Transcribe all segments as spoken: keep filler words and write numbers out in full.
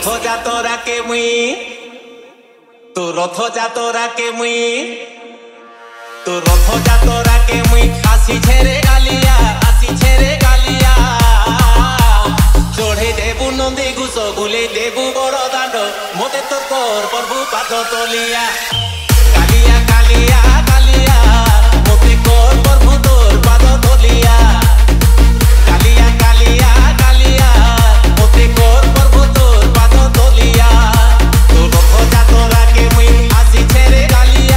রথ যাতরাকে মুই তো রথ যাতরাকে মুই তো রথ যাতরাকে মুই আসি ছেড়ে গালিয়া আসি ছেড়ে গালিয়া চড়ে দেবু নন্দী গুছ গুলে দেবু বড় দাণ্ড মতে তো কর প্রভু পাদ তলিয়া কালিয়া কালিয়া কালিয়া মতে কর প্রভু তোর পাদ তলিয়া কালিয়া কালিয়া কালিয়া মতে কর প্রভু তোর পাদ তলিয়া তো রথ যাতরাকে মুই আসি ছেড়ে গালিয়া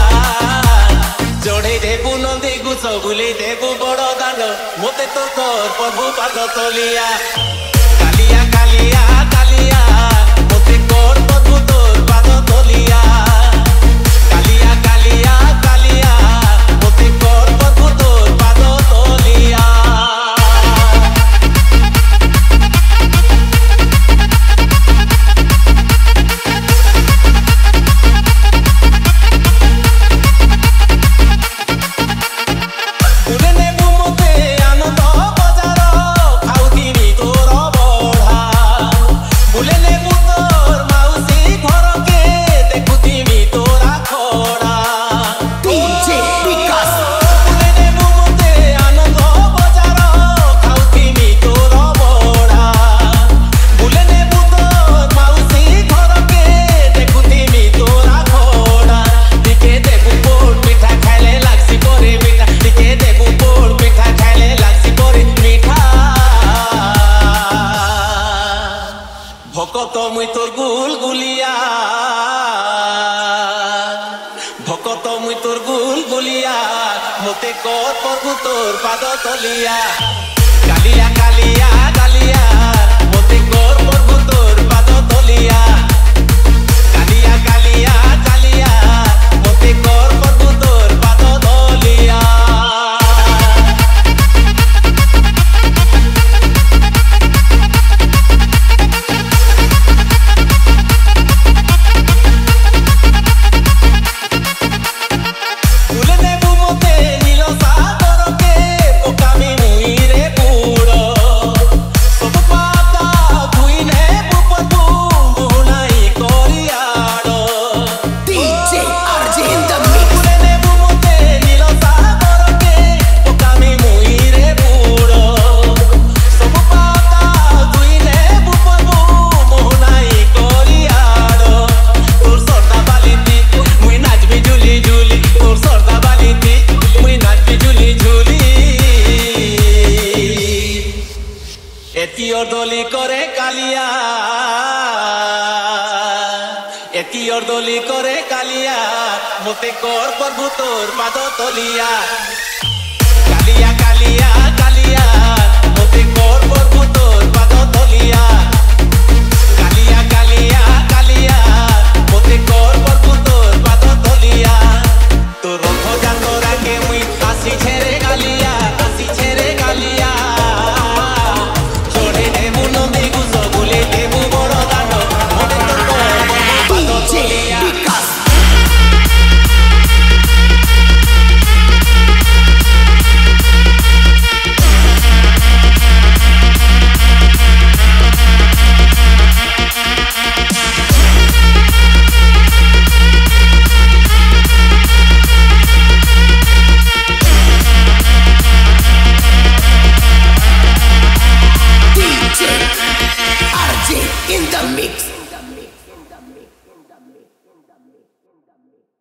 চড়ে দেবু নন্দী গুছ গুলে দেবু বড় দাণ্ড মতে তো কর প্রভু পাদ তলিয়া কালিয়া কালিয়া কালিয়া মতে কর প্রভু তোর পাদ তলিয়া কালিয়া কালিয়া কালিয়া মতে কর প্রভু তোর পাদ তলিয়া ভুলে নেবু মতে আনন্দ বজার খাউথিনি তোর বঢ়া ভুলে নেবু তোর মাউসী ঘরকে দেখুথিমি তোর আখড়া ডিজে বিকাশ ভুলে নেবু মতে আনন্দ বজার খাউথিমি তোর বঢ়া ভুলে নেবু তোর মাউসী ঘরকে দেখুথিমি তোর আখড়া দিকে দেবু পোড় পিঠা খাইলে লাগছি পরে মিঠা দিকে দেবু পোড় পিঠা খাইলে লাগছি পরে মিঠা ভকত মুই তোর গুল গুলিয়া ভকত মুই তোর গুল গুলিয়া মতে কর প্রভু তোর পাদ তলিয়া কালিয়া কালিয়া কালিয়া মতে কর প্রভু তোর পাদ তলিয়া কালিয়া কালিয়া কালিয়া মতে কর প্রভু তোর পাদ তলিয়া ভুলে নেবু মতে নীল সাগরকে পোকামি মুইরে পুড়ো সবু পাতা ধুই নেবু প্রভু বহুনাই করিয়াড়ো DJ RJ in the mix ভুলে নেবু মতে নীল সাগরকে পোকামি মুইরে পুড়ো সবু পাতা ধুই নেবু প্রভু বহুনাই করিয়াড়ো তোর সর্দা বালিতি মুই নাচবি ঝুলি ঝুলি তোর সর্দা বালিতি মুই নাচবি ঝুলি ঝুলি এটি অর্দলি করে কালিয়া এটি অর্দলি করে কালিয়া মতে কর প্রভু তোর পাদ তলিয়া কালিয়া কালিয়া কালিয়া মতে কর প্রভু তোর পাদ তলিয়া কালিয়া কালিয়া কালিয়া মতে কর প্রভু তোর পাদ তলিয়া তোর রথ যাতরাকে মুই আসি ছেড়ে গালিয়া আসি ছেড়ে গালিয়া চড়ে দেবু নন্দী গুছ গুলে দেবু বড় দাণ্ড মতে তো কর প্রভু পাদ ডিজে তলিয়া Bikash DJ RJ in the mix